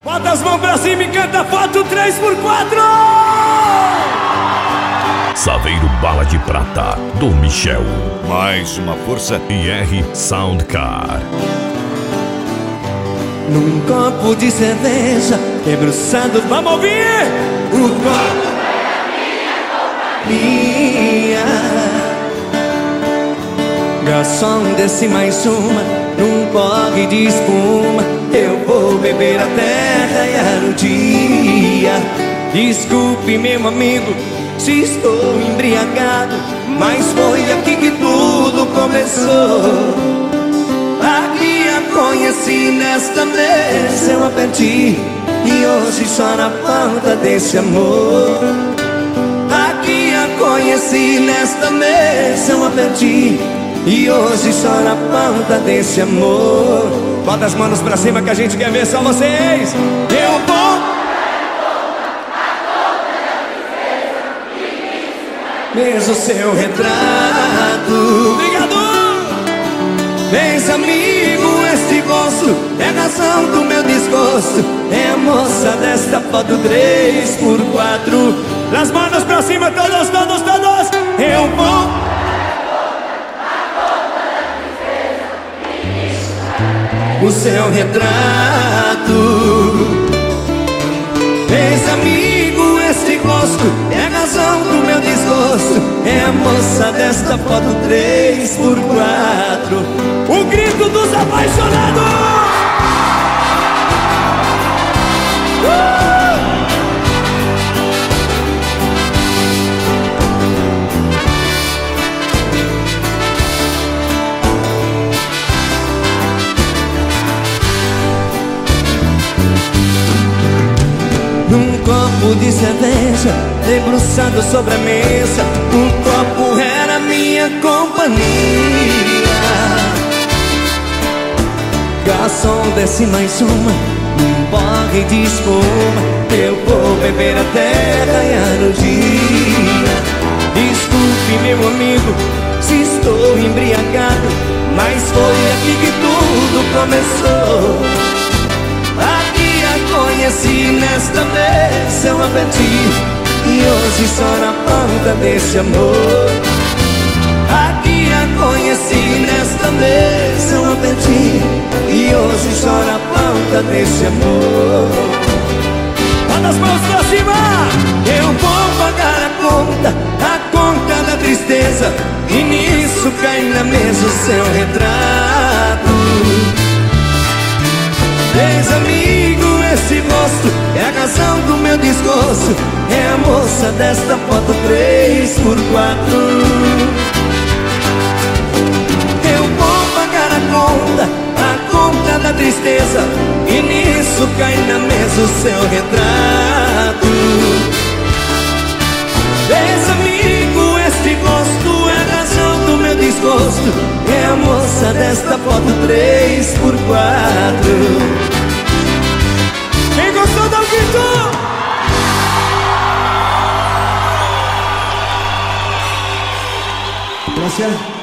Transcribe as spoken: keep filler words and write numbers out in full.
Bota as mãos pra cima e canta foto três por quatro. Saveiro Bala de Prata, do Michel. Mais uma força. I R Soundcar. Num copo de cerveja, debruçado, vamos ouvir! O copo é a minha companhia. Garçom, desce mais uma, num porre de espuma. Eu vou beber até raiar o dia. Desculpe, meu amigo, se estou embriagado, mas foi aqui que tudo começou. Aqui a conheci, nesta mesa eu a perdi, e hoje só na falta desse amor. Aqui a conheci, nesta mesa eu a perdi, e hoje só na falta desse amor. Bota as mãos pra cima que a gente quer ver só vocês. Eu vou mesmo seu retrato. Obrigado! Vens amigo, este gosto é a razão do meu desgosto. É a moça desta foto três por quatro. As mãos pra cima, todos, todos, todos. Eu vou o seu retrato. Vens amigo, este gosto é a razão do meu desgosto. É a moça desta foto três por quatro. O grito dos apaixonados. uh! Num copo de cerveja, debruçado sobre a mesa, o copo era minha companhia. Garçom, desce mais uma, num porre de espuma. Eu vou beber até raiar o dia. Desculpe, meu amigo, se estou embriagado, mas foi aqui que tudo começou. Conheci, nesta vez eu a perdi, e hoje só na falta desse amor. Aqui a conheci, nesta vez eu a perdi, e hoje só na falta desse amor. Bota as mãos pra cima! Eu vou pagar a conta, a conta da tristeza, e nisso cai na mesa o seu retrato. Vens amigo, esse rosto é a razão do meu desgosto. É a moça desta foto três por quatro. Eu vou pagar a conta, a conta da tristeza, e nisso cai na mesa o seu retrato. Vens amigo, este rosto é a razão do meu desgosto. É a moça desta foto três por quatro. Quem gostou, dá um grito! Gracias.